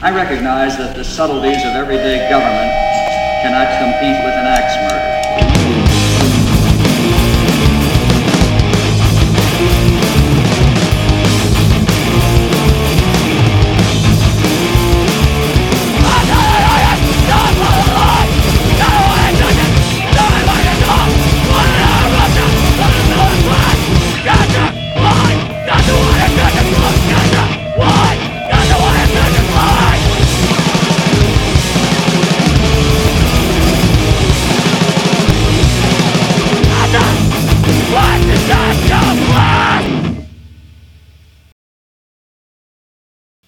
I recognize that the subtleties of everyday government cannot compete with an axe murder.